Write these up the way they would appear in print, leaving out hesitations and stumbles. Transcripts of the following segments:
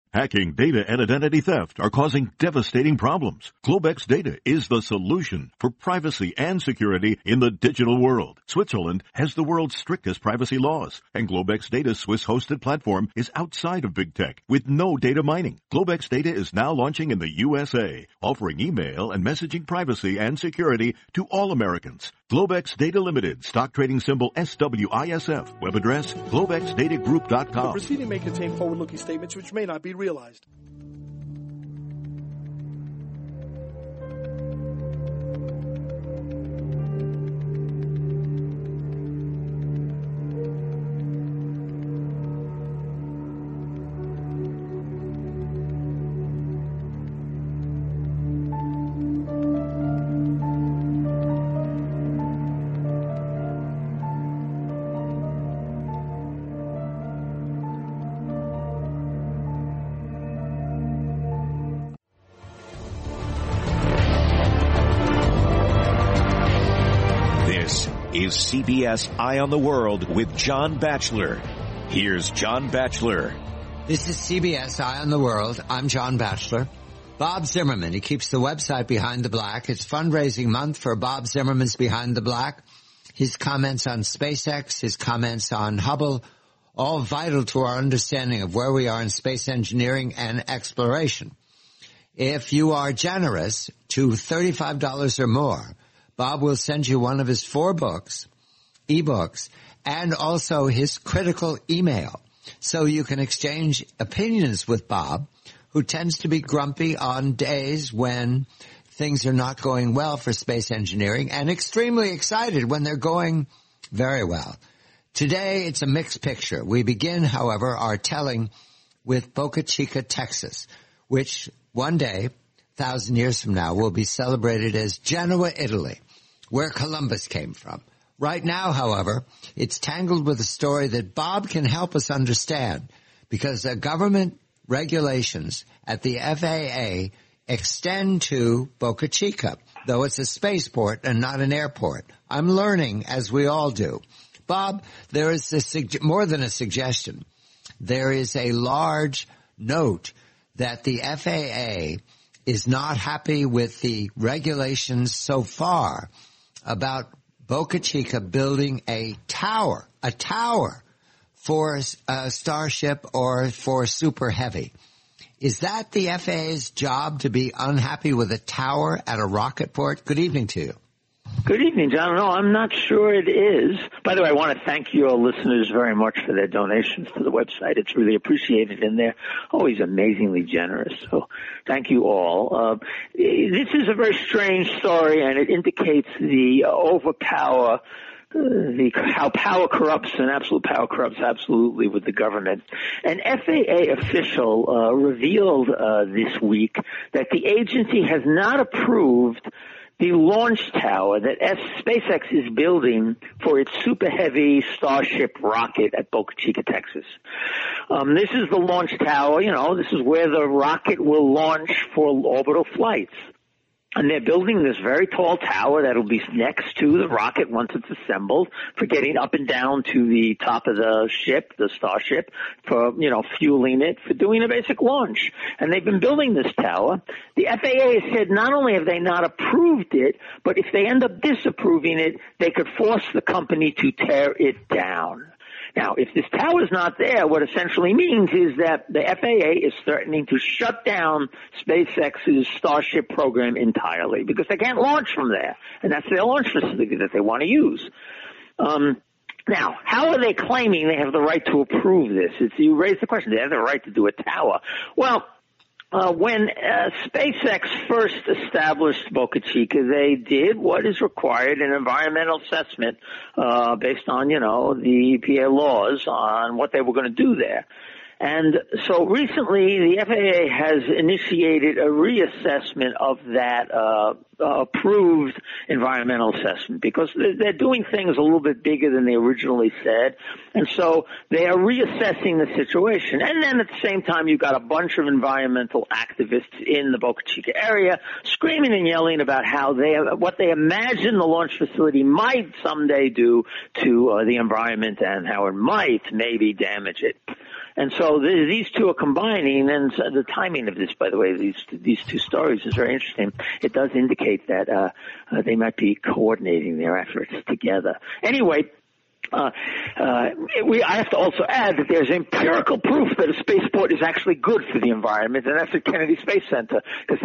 Hacking, data, and identity theft are causing devastating problems. Globex Data is the solution for privacy and security in the digital world. Switzerland has the world's strictest privacy laws, and Globex Data's Swiss-hosted platform is outside of big tech with no data mining. Globex Data is now launching in the USA, offering email and messaging privacy and security to all Americans. Globex Data Limited, stock trading symbol SWISF, web address globexdatagroup.com. The proceeding may contain forward-looking statements which may not be realized. Is CBS Eye on the World with John Batchelor. Here's John Batchelor. This is CBS Eye on the World. I'm John Batchelor. Bob Zimmerman, he keeps the website Behind the Black. It's fundraising month for Bob Zimmerman's Behind the Black. His comments on SpaceX, his comments on Hubble, all vital to our understanding of where we are in space engineering and exploration. If you are generous to $35 or more, Bob will send you one of his 4 books, ebooks, and also his critical email, so you can exchange opinions with Bob, who tends to be grumpy on days when things are not going well for space engineering, and extremely excited when they're going very well. Today, it's a mixed picture. We begin, however, our telling with Boca Chica, Texas, which one day, 1,000 years from now, will be celebrated as Genoa, Italy, where Columbus came from. Right now, however, it's tangled with a story that Bob can help us understand, because the government regulations at the FAA extend to Boca Chica, though it's a spaceport and not an airport. I'm learning, as we all do. Bob, there is more than a suggestion. There is a large note that the FAA is not happy with the regulations so far about Boca Chica building a tower for a Starship or for Super Heavy. Is that the FAA's job, to be unhappy with a tower at a rocket port? Good evening to you. Good evening, John. No, I'm not sure it is. By the way, I want to thank your listeners very much for their donations to the website. It's really appreciated, and they're always amazingly generous. So thank you all. This is a very strange story, and it indicates the overpower, how power corrupts, and absolute power corrupts absolutely with the government. An FAA official revealed this week that the agency has not approved the launch tower that SpaceX is building for its Super Heavy Starship rocket at Boca Chica, Texas. This is the launch tower. This is where the rocket will launch for orbital flights. And they're building this very tall tower that'll be next to the rocket once it's assembled, for getting up and down to the top of the ship, the Starship, for, fueling it, for doing a basic launch. And they've been building this tower. The FAA has said not only have they not approved it, but if they end up disapproving it, they could force the company to tear it down. Now, if this tower is not there, what essentially means is that the FAA is threatening to shut down SpaceX's Starship program entirely, because they can't launch from there, and that's their launch facility that they want to use. Now, how are they claiming they have the right to approve this? You raised the question, they have the right to do a tower. Well, when SpaceX first established Boca Chica, they did what is required, an environmental assessment based on, the EPA laws on what they were going to do there. And so recently the FAA has initiated a reassessment of that approved environmental assessment, because they're doing things a little bit bigger than they originally said. And so they are reassessing the situation. And then at the same time, you've got a bunch of environmental activists in the Boca Chica area screaming and yelling about what they imagine the launch facility might someday do to the environment, and how it might maybe damage it. And so these two are combining, and the timing of this, by the way, these two stories is very interesting. It does indicate that they might be coordinating their efforts together. Anyway, I have to also add that there's empirical proof that a spaceport is actually good for the environment, and that's at Kennedy Space Center, because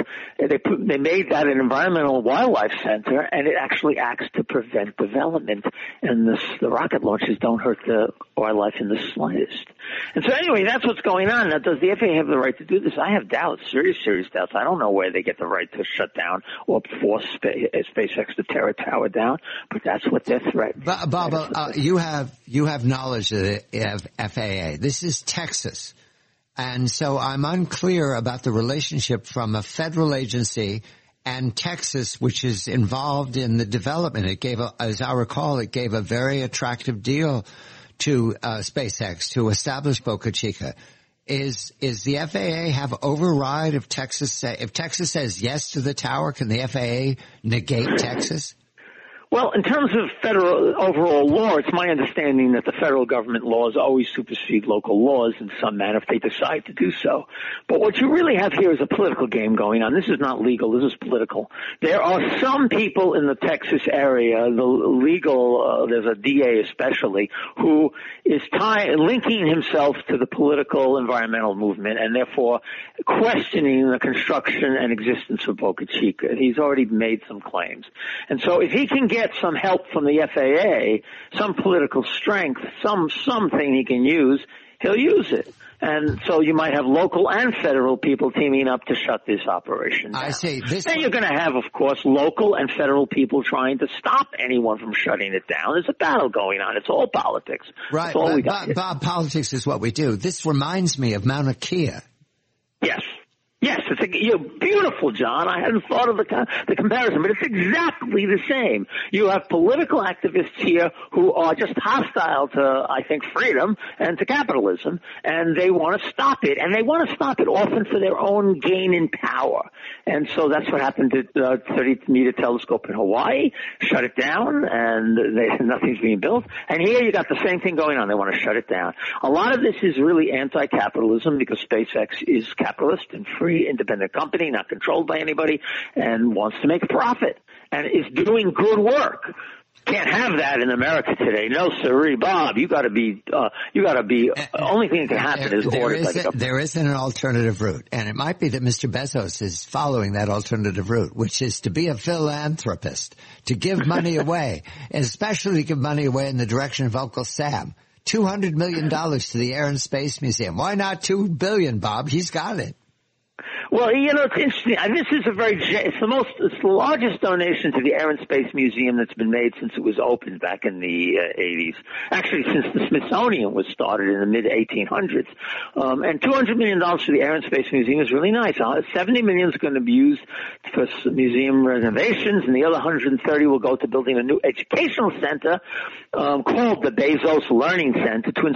they made that an environmental wildlife center, and it actually acts to prevent development, and the rocket launches don't hurt the wildlife in the slightest. And so anyway, that's what's going on. Now, does the FAA have the right to do this? I have doubts, serious doubts. I don't know where they get the right to shut down or force SpaceX to tear a tower down, but that's what they're threatening. Bob, you have knowledge of the FAA. This is Texas. And so I'm unclear about the relationship from a federal agency and Texas, which is involved in the development. It gave, as I recall, it gave a very attractive deal to SpaceX to establish Boca Chica. Is the FAA have override if Texas says yes to the tower? Can the FAA negate Texas? Well, in terms of federal overall law, it's my understanding that the federal government laws always supersede local laws in some manner if they decide to do so. But what you really have here is a political game going on. This is not legal. This is political. There are some people in the Texas area, there's a DA especially, who is linking himself to the political environmental movement and therefore questioning the construction and existence of Boca Chica. He's already made some claims. And so if he can get some help from the FAA, some political strength, something he can use, he'll use it. And so you might have local and federal people teaming up to shut this operation down. I see. Then you're going to have, of course, local and federal people trying to stop anyone from shutting it down. There's a battle going on. It's all politics. Right. That's all we got. Bob, politics is what we do. This reminds me of Mauna Kea. Yes. Yes, you're beautiful, John. I hadn't thought of the comparison, but it's exactly the same. You have political activists here who are just hostile to, I think, freedom and to capitalism, and they want to stop it. And they want to stop it often for their own gain in power. And so that's what happened at the 30-meter telescope in Hawaii. Shut it down, and nothing's being built. And here you got the same thing going on. They want to shut it down. A lot of this is really anti-capitalism because SpaceX is capitalist and free, independent company, not controlled by anybody, and wants to make a profit and is doing good work. Can't have that in America today. No, sirree, Bob. You got to be. Only thing that can happen is ordered by the government. There isn't an alternative route, and it might be that Mr. Bezos is following that alternative route, which is to be a philanthropist, to give money away, and especially to give money away in the direction of Uncle Sam. $200 million to the Air and Space Museum. Why not $2 billion, Bob? He's got it. Well, it's interesting. This is it's the largest donation to the Air and Space Museum that's been made since it was opened back in the 80s. Actually, since the Smithsonian was started in the mid-1800s. And $200 million to the Air and Space Museum is really nice. $70 million is going to be used for museum renovations, and the other $130 will go to building a new educational center called the Bezos Learning Center to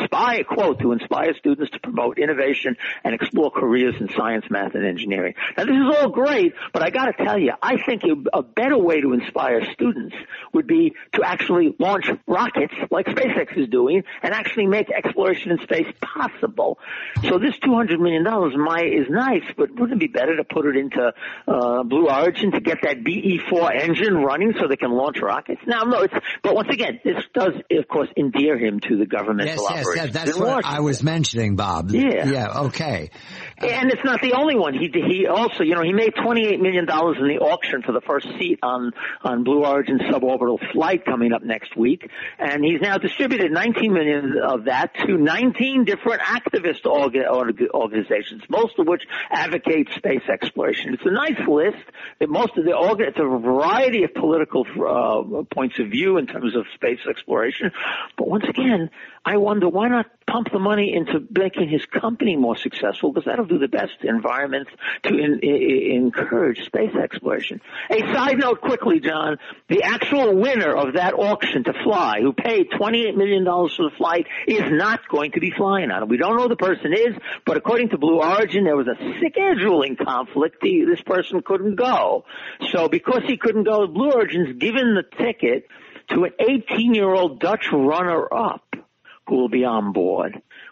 inspire students to promote innovation and explore careers in science, math, and engineering. Now, this is all great, but I got to tell you, I think a better way to inspire students would be to actually launch rockets like SpaceX is doing and actually make exploration in space possible. So this $200 million is nice, but wouldn't it be better to put it into Blue Origin to get that BE-4 engine running so they can launch rockets? Now, no, but once again, this does, of course, endear him to the governmental operations. Yes, that's what I was mentioning, Bob. Yeah, okay. And it's not the only one. He also, he made $28 million in the auction for the first seat on Blue Origin's suborbital flight coming up next week. And he's now distributed $19 million of that to 19 different activist organizations, most of which advocate space exploration. It's a nice list. It's a variety of political points of view in terms of space exploration. But once again, I wonder why not pump the money into making his company more successful, because that'll do the best environments to encourage space exploration. A side note quickly, John, the actual winner of that auction to fly, who paid $28 million for the flight, is not going to be flying on it. We don't know who the person is, but according to Blue Origin, there was a scheduling conflict. This person couldn't go. So because he couldn't go, Blue Origin's given the ticket to an 18-year-old Dutch runner-up who will be on board.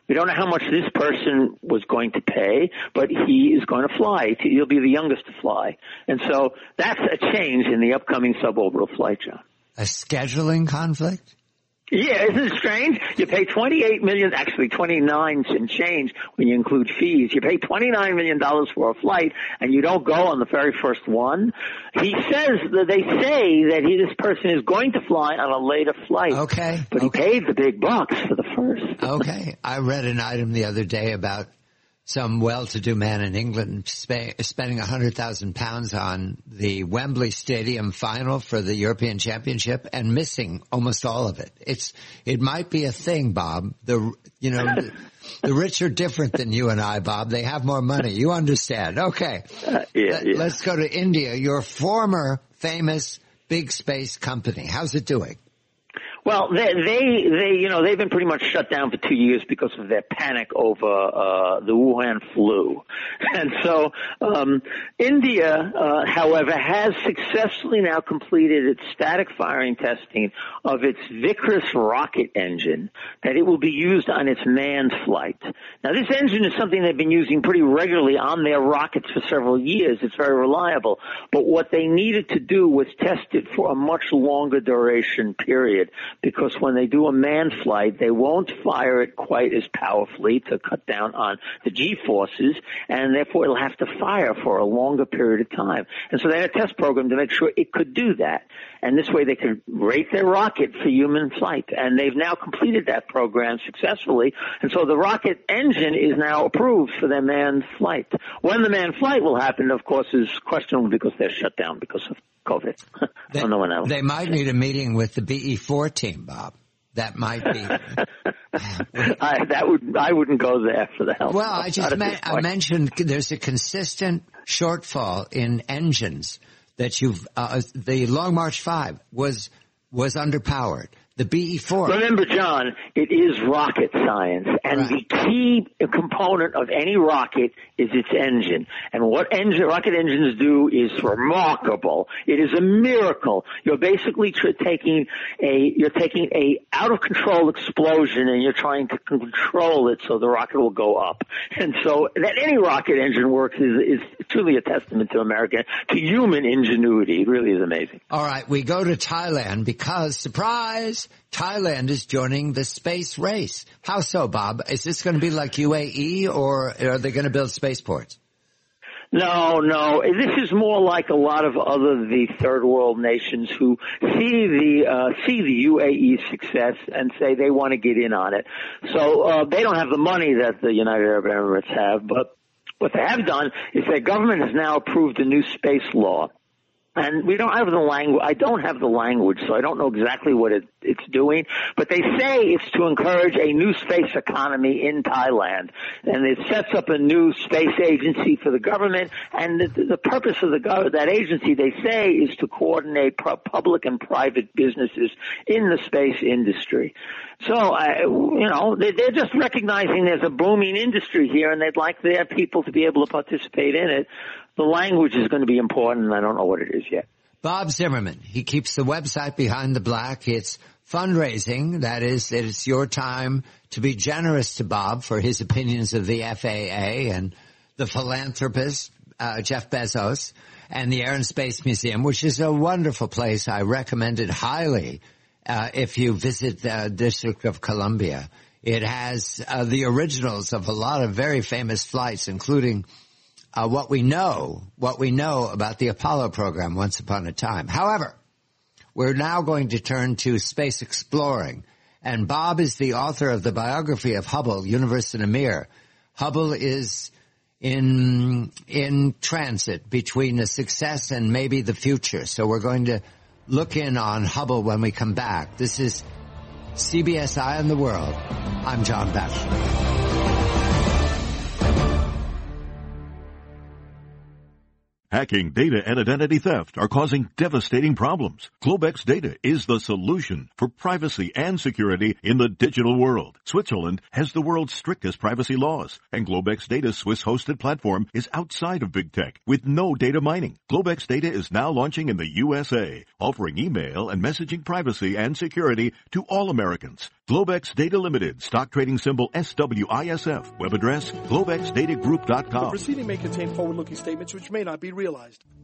We don't know how much this person was going to pay, but he is going to fly. He'll be the youngest to fly. And so that's a change in the upcoming suborbital flight, John. A scheduling conflict? Yeah, isn't it strange? You pay $28 million, actually $29 and change when you include fees. You pay $29 million for a flight, and you don't go on the very first one. He says that they say that this person is going to fly on a later flight. Okay. But he paid the big bucks for the first. Okay. I read an item the other day about some well-to-do man in England spending £100,000 on the Wembley Stadium final for the European Championship and missing almost all of it. It might be a thing, Bob. The rich are different than you and I, Bob. They have more money. You understand. Okay. Let's go to India. Your former famous big space company. How's it doing? Well, they've been pretty much shut down for 2 years because of their panic over the Wuhan flu. And so India, however, has successfully now completed its static firing testing of its Vickers rocket engine, that it will be used on its manned flight. Now, this engine is something they've been using pretty regularly on their rockets for several years. It's very reliable. But what they needed to do was test it for a much longer duration period, because when they do a manned flight, they won't fire it quite as powerfully to cut down on the G-forces, and therefore it'll have to fire for a longer period of time. And so they had a test program to make sure it could do that. And this way they could rate their rocket for human flight. And they've now completed that program successfully. And so the rocket engine is now approved for their manned flight. When the manned flight will happen, of course, is questionable because they're shut down because of COVID. I don't know when else. They might need a meeting with the BE-4 team, Bob. That might be. I wouldn't go there for the help. Well, I mentioned there's a consistent shortfall in engines that the Long March 5 was underpowered. The BE-4. Remember, John, it is rocket science, and right. The key component of any rocket is its engine. And what rocket engines do is remarkable. It is a miracle. You're basically taking a out of control explosion, and you're trying to control it so the rocket will go up. And so that any rocket engine works is truly a testament to human ingenuity. It really is amazing. All right, we go to Thailand because, surprise, Thailand is joining the space race. How so, Bob? Is this going to be like UAE, or are they going to build spaceports? No. This is more like a lot of the third world nations who see the UAE success and say they want to get in on it. So they don't have the money that the United Arab Emirates have, but what they have done is their government has now approved a new space law. And we don't have the language. I don't have the language, so I don't know exactly what it's doing. But they say it's to encourage a new space economy in Thailand, and it sets up a new space agency for the government. And the purpose of that agency, they say, is to coordinate public and private businesses in the space industry. So, they're just recognizing there's a booming industry here, and they'd like their people to be able to participate in it. The language is going to be important, and I don't know what it is yet. Bob Zimmerman, he keeps the website Behind the Black. It's fundraising. That is, it's your time to be generous to Bob for his opinions of the FAA and the philanthropist, Jeff Bezos, and the Air and Space Museum, which is a wonderful place. I recommend it highly if you visit the District of Columbia. It has the originals of a lot of very famous flights, including what we know about the Apollo program once upon a time. However, we're now going to turn to space exploring. And Bob is the author of the biography of Hubble, Universe in a Mirror. Hubble is in transit between the success and maybe the future. So we're going to look in on Hubble when we come back. This is CBS Eye on the World. I'm John Batchelor. Hacking, data, and identity theft are causing devastating problems. Globex Data is the solution for privacy and security in the digital world. Switzerland has the world's strictest privacy laws, and Globex Data's Swiss-hosted platform is outside of big tech with no data mining. Globex Data is now launching in the USA, offering email and messaging privacy and security to all Americans. Globex Data Limited, stock trading symbol SWISF. Web address, globexdatagroup.com. The proceeding may contain forward-looking statements which may not be realized.